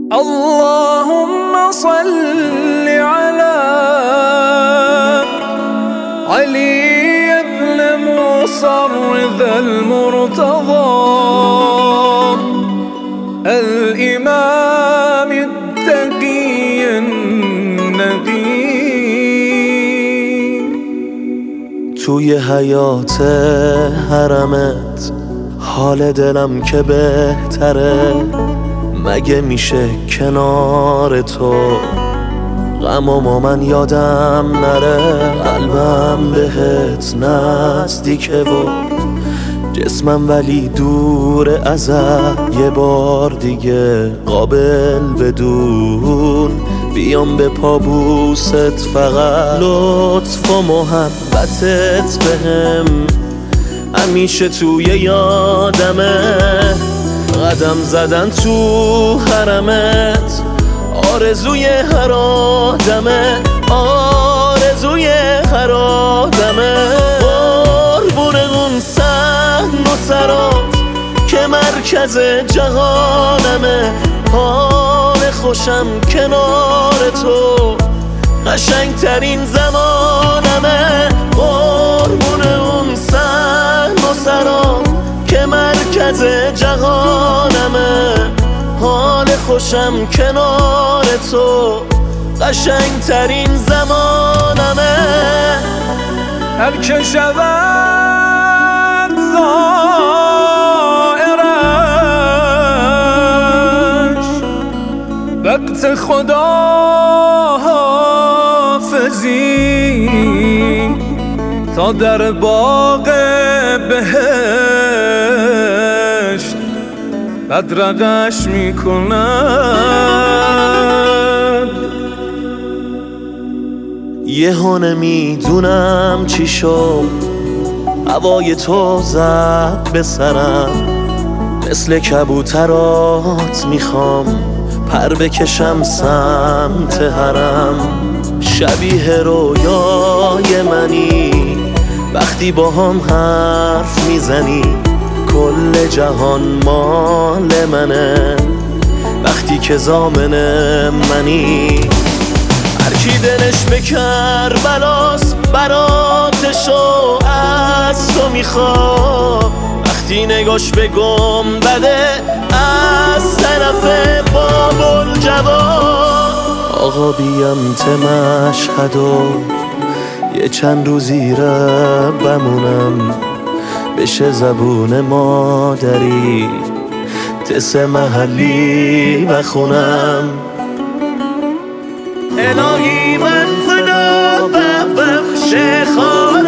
اللهم صل على علي بن موسى الرضا المرتضى الإمام التقي النقي. توی حیات حرمت حال دلم که بهتره، مگه میشه کنار تو غمامو من یادم نره. قلبم بهت نزدیکه و جسمم ولی دور ازت، یه بار دیگه قابل بدون بیام به پابوست، فقط لطف و محبتت بهم همیشه توی یادمه. قدم زدن تو حرمت آرزوی هر آدمه، آرزوی هر آدمه. قربون اون صحن و سرات که مرکز جهانمه، حال خوشم کنار تو قشنگترین زمانمه. قربون اون صحن و سرات که مرکز جهانمه، حال خوشم کنار تو قشنگترین زمانمه. هر که شود زائرش وقت خداحافظی تا در باغ بهشت بدرقش میکند. یهو نمیدونم چی شد، هوای تو زد به سرم، مثل کبوترات میخوام پر بکشم سمت حرم. شبیه رویای منی وقتی با هم حرف میزنی، کل جهان مال منه وقتی که ضامن منی. هر کی دلش به کربلاست براتشو از تو میخواد، وقتی نگاش به گنبده از طرف باب‌الجواد. آقا بیم ته مشهد و یه چند روزی را بمونم، بشه زبون مادری تس محلی بخونم. الهی من خدا ببخش